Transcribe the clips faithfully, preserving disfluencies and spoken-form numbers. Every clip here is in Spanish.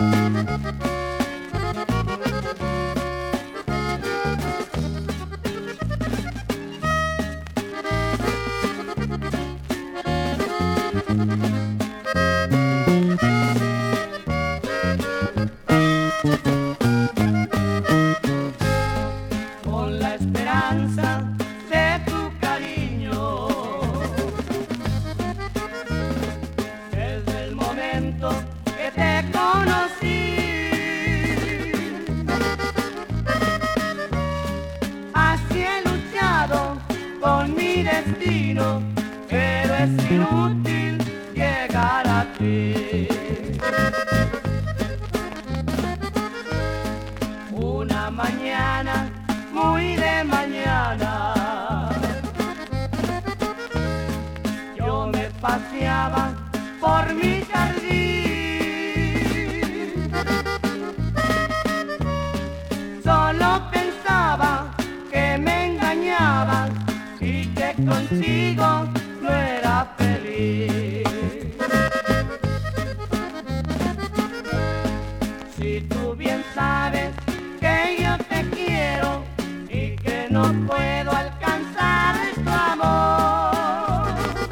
Con la esperanza de tu cariño, desde el momento que te conocí, así he luchado con mi destino, pero es inútil llegar a ti. Una mañana, muy de mañana, yo me paseaba por mi jardín. Solo pensaba que me engañabas y que contigo no era feliz. Si tú bien sabes que yo te quiero y que no puedo alcanzar tu amor,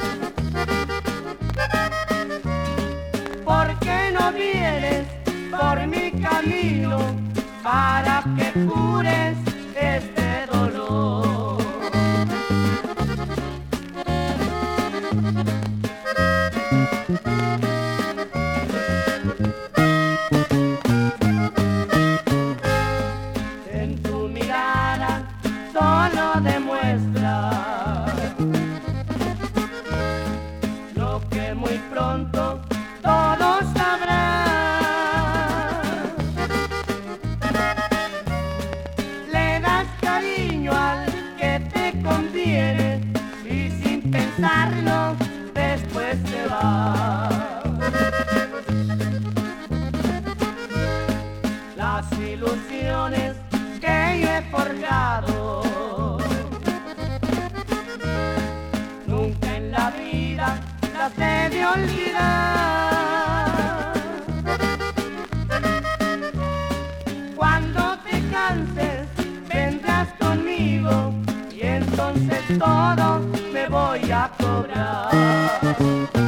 ¿por qué no vienes por mi camino para que cures este dolor? En tu mirada solo demuestra lo que muy pronto todos sabrán. Le das cariño al que te conviene y sin pensarlo después se va. Las ilusiones que yo he forjado, nunca en la vida las he de olvidar. Cuando te canses vendrás conmigo y entonces todo me voy a cobrar.